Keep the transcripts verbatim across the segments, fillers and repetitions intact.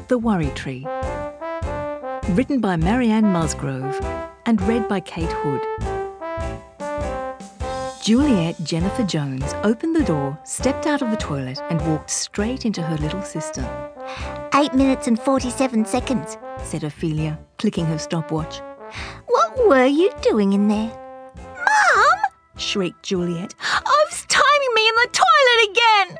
The Worry Tree. Written by Marianne Musgrove and read by Kate Hood. Juliet Jennifer Jones opened the door, stepped out of the toilet and walked straight into her little sister. Eight minutes and forty-seven seconds, said Ophelia, clicking her stopwatch. What were you doing in there? Mum! Shrieked Juliet. Oaf's timing me in the toilet again!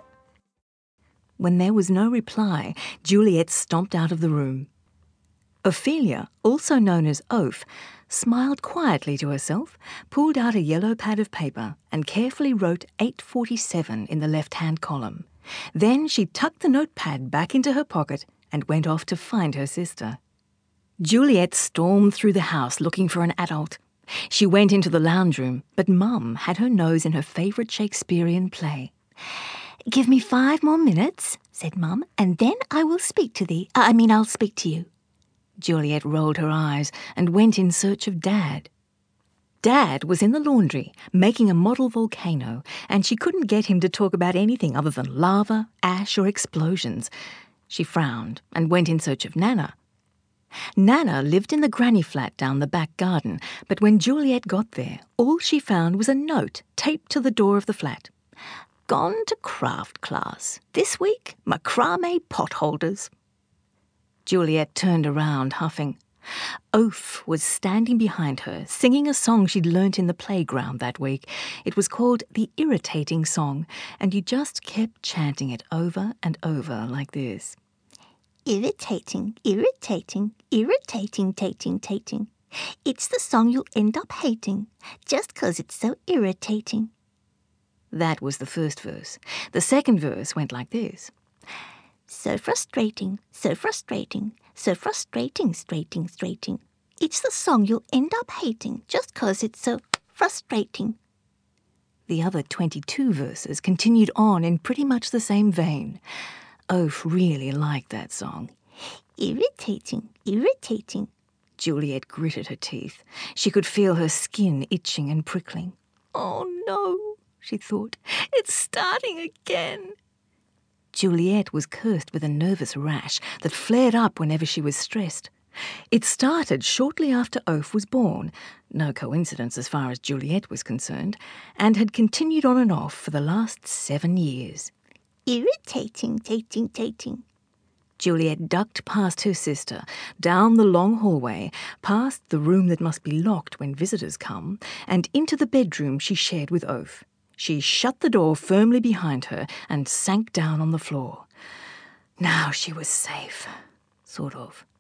When there was no reply, Juliet stomped out of the room. Ophelia, also known as Oaf, smiled quietly to herself, pulled out a yellow pad of paper and carefully wrote eight forty-seven in the left-hand column. Then she tucked the notepad back into her pocket and went off to find her sister. Juliet stormed through the house looking for an adult. She went into the lounge room, but Mum had her nose in her favourite Shakespearean play. "Give me five more minutes," said Mum, "and then I will speak to thee. I mean, I'll speak to you." Juliet rolled her eyes and went in search of Dad. Dad was in the laundry, making a model volcano, and she couldn't get him to talk about anything other than lava, ash or explosions. She frowned and went in search of Nana. Nana lived in the granny flat down the back garden, but when Juliet got there, all she found was a note taped to the door of the flat. "Gone to craft class. This week, macrame potholders." Juliet turned around, huffing. Oaf was standing behind her, singing a song she'd learnt in the playground that week. It was called The Irritating Song, and you just kept chanting it over and over like this. Irritating, irritating, irritating, tating, tating. It's the song you'll end up hating, just 'cause it's so irritating. That was the first verse. The second verse went like this. So frustrating, so frustrating, so frustrating, straighting, straighting. It's the song you'll end up hating, just 'cause it's so frustrating. The other twenty-two verses continued on in pretty much the same vein. Oaf really liked that song. Irritating, irritating. Juliet gritted her teeth. She could feel her skin itching and prickling. "Oh no," she thought, "it's starting again." Juliet was cursed with a nervous rash that flared up whenever she was stressed. It started shortly after Oaf was born, no coincidence as far as Juliet was concerned, and had continued on and off for the last seven years. Irritating, tating, tating. Juliet ducked past her sister, down the long hallway, past the room that must be locked when visitors come, and into the bedroom she shared with Oaf. She shut the door firmly behind her and sank down on the floor. Now she was safe. Sort of.